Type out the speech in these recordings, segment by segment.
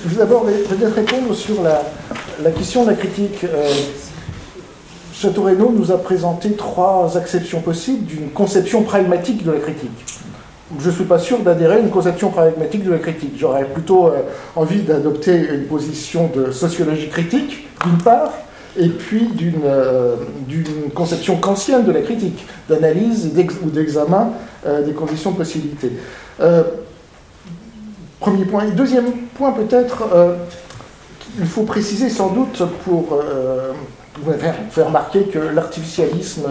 vais d'abord peut-être répondre sur la question de la critique. Château-Renaud nous a présenté 3 acceptions possibles d'une conception pragmatique de la critique. Je ne suis pas sûr d'adhérer à une conception pragmatique de la critique. J'aurais plutôt envie d'adopter une position de sociologie critique, d'une part, et puis d'une conception kantienne de la critique, d'analyse ou d'examen des conditions de possibilité. Premier point. Et deuxième point, peut-être, il faut préciser sans doute pour faire remarquer que l'artificialisme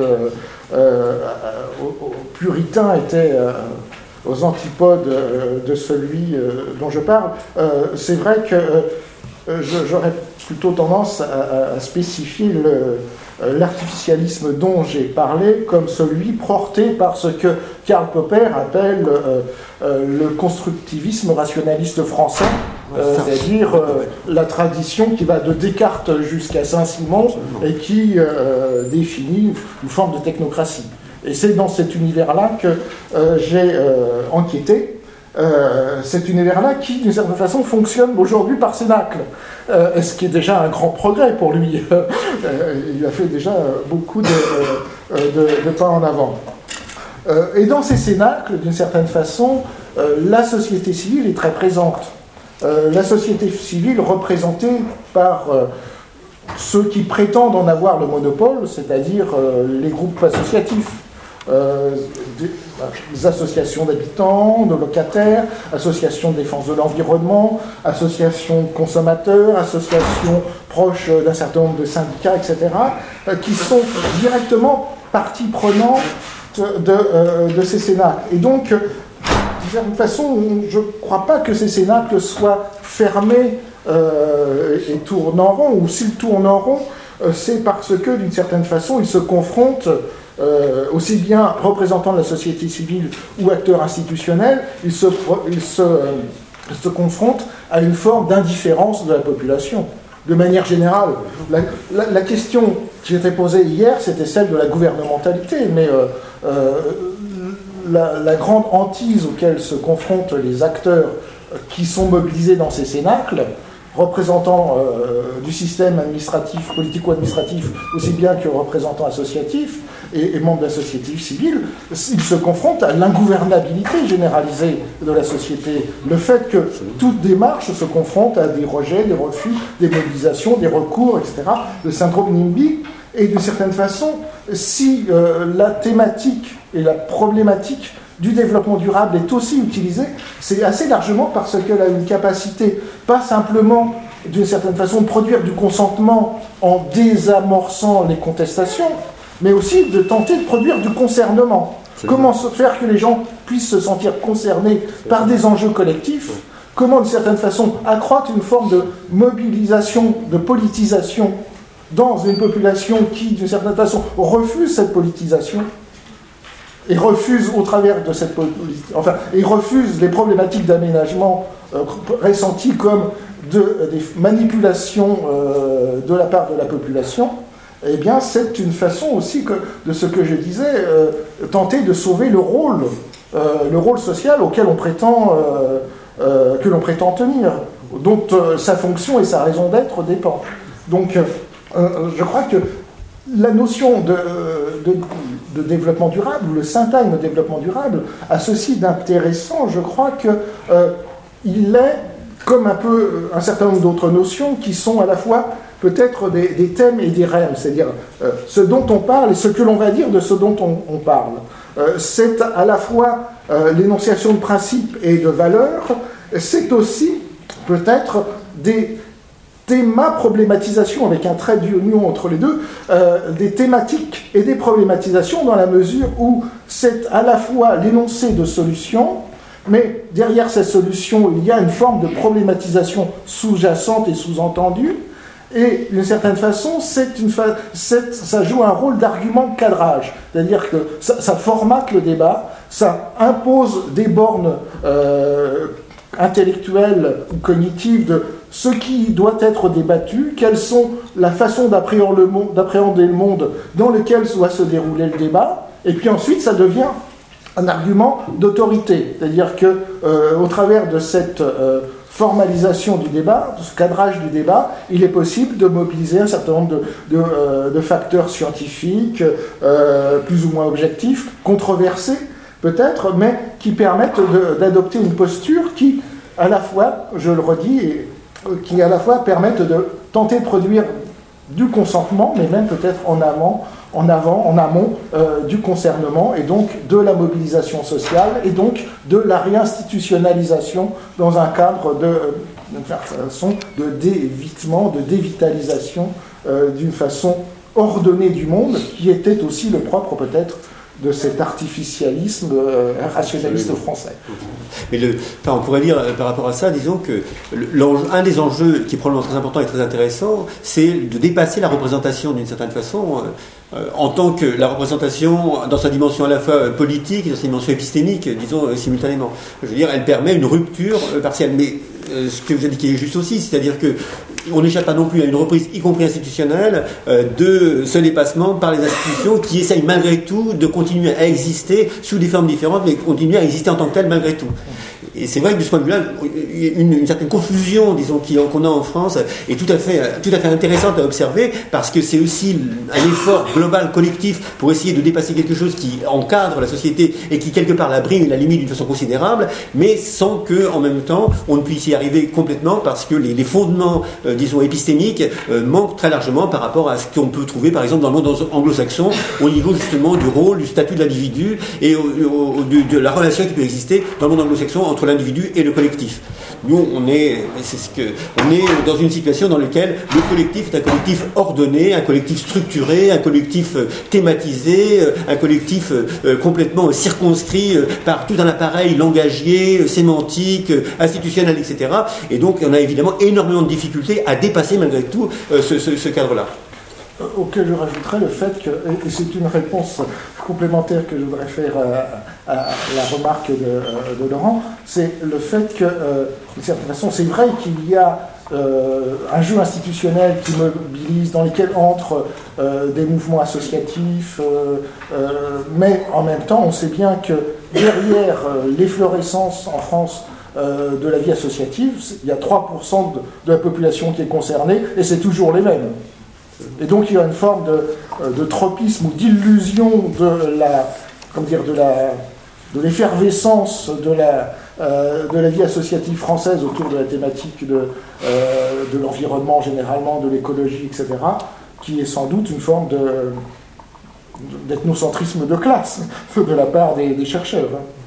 puritain était aux antipodes de celui dont je parle. C'est vrai que j'aurais plutôt tendance à spécifier l'artificialisme dont j'ai parlé comme celui porté par ce que Karl Popper appelle le constructivisme rationaliste français, c'est-à-dire la tradition qui va de Descartes jusqu'à Saint-Simon et qui définit une forme de technocratie. Et c'est dans cet univers-là que j'ai enquêté. Cet univers-là qui, d'une certaine façon, fonctionne aujourd'hui par cénacle, ce qui est déjà un grand progrès pour lui. Il a fait déjà beaucoup de pas en avant. Et dans ces cénacles, d'une certaine façon, la société civile est très présente. La société civile représentée par ceux qui prétendent en avoir le monopole, c'est-à-dire les groupes associatifs. Des associations d'habitants, de locataires, associations de défense de l'environnement, associations de consommateurs, associations proches d'un certain nombre de syndicats, etc., qui sont directement partie prenante de ces cénacles. Et donc, d'une certaine façon, je ne crois pas que ces cénacles soient fermés et tournent en rond, ou s'ils tournent en rond, c'est parce que, d'une certaine façon, ils se confrontent aussi bien représentants de la société civile ou acteurs institutionnels, ils se confrontent à une forme d'indifférence de la population. De manière générale, la question qui était posée hier, c'était celle de la gouvernementalité, mais la grande hantise auquel se confrontent les acteurs qui sont mobilisés dans ces cénacles, représentants du système administratif, politico-administratif, aussi bien que représentants associatifs et membres de la société civile, ils se confrontent à l'ingouvernabilité généralisée de la société. Le fait que toute démarche se confronte à des rejets, des refus, des mobilisations, des recours, etc. Le syndrome NIMBY. Et d'une certaine façon, si la thématique et la problématique du développement durable est aussi utilisée, c'est assez largement parce qu'elle a une capacité, pas simplement d'une certaine façon de produire du consentement en désamorçant les contestations, mais aussi de tenter de produire du concernement. Comment faire que les gens puissent se sentir concernés par des enjeux collectifs? Comment, d'une certaine façon, accroître une forme de mobilisation, de politisation dans une population qui, d'une certaine façon, refuse cette politisation et refuse au travers de cette politique, enfin, et refuse les problématiques d'aménagement ressenties comme des manipulations de la part de la population. Eh bien, c'est une façon aussi de ce que je disais, tenter de sauver le rôle social auquel on prétend, que l'on prétend tenir, dont sa fonction et sa raison d'être dépendent. Donc, je crois que la notion de développement durable, ou le syntagme développement durable, a ceci d'intéressant, je crois qu'il est comme un certain nombre d'autres notions qui sont à la fois peut-être des thèmes et des rèmes, c'est-à-dire ce dont on parle et ce que l'on va dire de ce dont on parle. C'est à la fois l'énonciation de principes et de valeurs, c'est aussi peut-être des problématisation avec un trait d'union entre les deux, des thématiques et des problématisations dans la mesure où c'est à la fois l'énoncé de solutions, mais derrière ces solutions, il y a une forme de problématisation sous-jacente et sous-entendue, et d'une certaine façon, ça joue un rôle d'argument de cadrage, c'est-à-dire que ça formate le débat, ça impose des bornes intellectuelles ou cognitives de ce qui doit être débattu, quelles sont la façon d'appréhender le monde dans lequel doit se dérouler le débat, et puis ensuite ça devient un argument d'autorité, c'est-à-dire que au travers de cette formalisation du débat, de ce cadrage du débat, il est possible de mobiliser un certain nombre de facteurs scientifiques, plus ou moins objectifs, controversés peut-être, mais qui permettent d'adopter une posture qui, à la fois, je le redis, qui à la fois permettent de tenter de produire du consentement, mais même peut-être en amont du concernement, et donc de la mobilisation sociale, et donc de la réinstitutionnalisation dans un cadre d'une façon de dévitement, de dévitalisation, d'une façon ordonnée du monde, qui était aussi le propre peut-être de cet artificialisme rationaliste français. Mais on pourrait dire par rapport à ça, disons que un des enjeux qui est probablement très important et très intéressant, c'est de dépasser la représentation d'une certaine façon, en tant que la représentation dans sa dimension à la fois politique et dans sa dimension épistémique, disons simultanément. Je veux dire, elle permet une rupture partielle. Mais ce que vous indiquez est juste aussi, c'est-à-dire que on n'échappe pas non plus à une reprise, y compris institutionnelle, de ce dépassement par les institutions qui essayent malgré tout de continuer à exister sous des formes différentes, mais continuer à exister en tant que telles malgré tout. Et c'est vrai que de ce point de vue-là, une certaine confusion, disons, qu'on a en France est tout à fait intéressante à observer, parce que c'est aussi un effort global, collectif, pour essayer de dépasser quelque chose qui encadre la société et qui, quelque part, la brime et la limite d'une façon considérable, mais sans que, en même temps, on ne puisse y arriver complètement, parce que les fondements, disons, épistémiques, manquent très largement par rapport à ce qu'on peut trouver, par exemple, dans le monde anglo-saxon, au niveau, justement, du rôle, du statut de l'individu et de la relation qui peut exister dans le monde anglo-saxon entre l'individu et le collectif. Nous, on est dans une situation dans laquelle le collectif est un collectif ordonné, un collectif structuré, un collectif thématisé, un collectif complètement circonscrit par tout un appareil langagier, sémantique, institutionnel, etc. Et donc, on a évidemment énormément de difficultés à dépasser malgré tout ce cadre-là. Auquel je rajouterais le fait que, et c'est une réponse complémentaire que je voudrais faire à la remarque de Laurent, c'est le fait que, d'une certaine façon, c'est vrai qu'il y a un jeu institutionnel qui mobilise, dans lequel entrent des mouvements associatifs, mais en même temps, on sait bien que derrière l'efflorescence en France de la vie associative, il y a 3% de la population qui est concernée, et c'est toujours les mêmes. Et donc il y a une forme de tropisme ou d'illusion de l'effervescence de la vie associative française autour de la thématique de l'environnement généralement, de l'écologie, etc., qui est sans doute une forme d'ethnocentrisme de classe de la part des chercheurs.